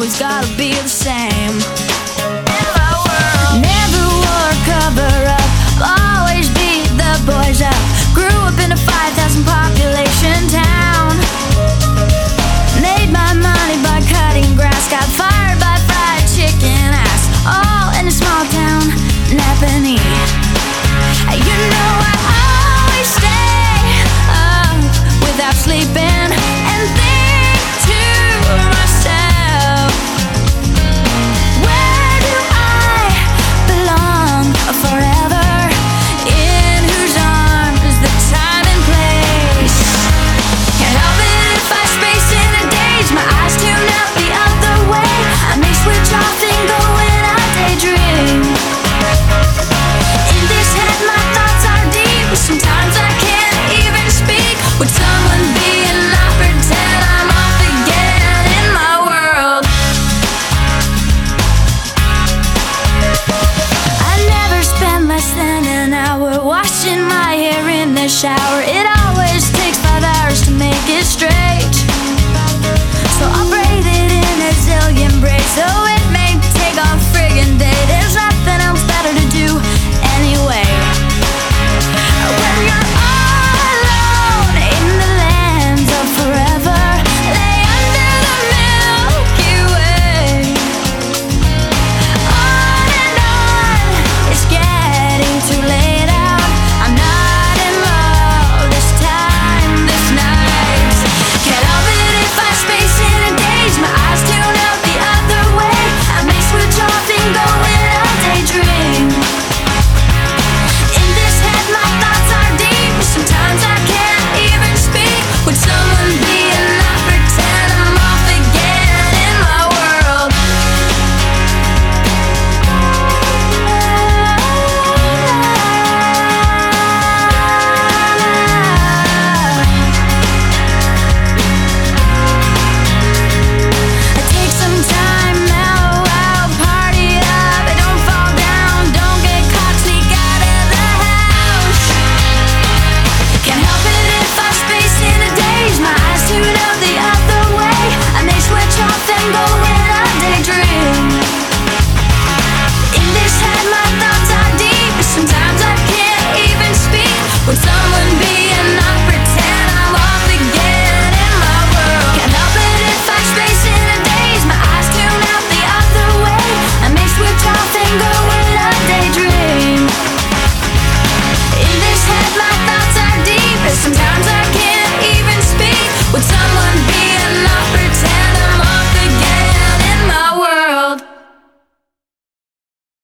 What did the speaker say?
always gotta be the same. Never wore a cover up, always beat the boys up. Grew up in a 5,000 population town. Made my money by cutting grass. Got fired by fried chicken ass. All in a small town, Napanee. You know I always stay up without sleeping and think to myself, where do I belong forever? In whose arms is the time and place? Can't help it if I space in a daze. My eyes tune out the other way. I may switch off and go when I daydream. In this head my thoughts are deep. Sometimes I can't even speak. Would someone be and not pretend I'm off again in my world? I never spend less than an hour washing my hair in the shower. It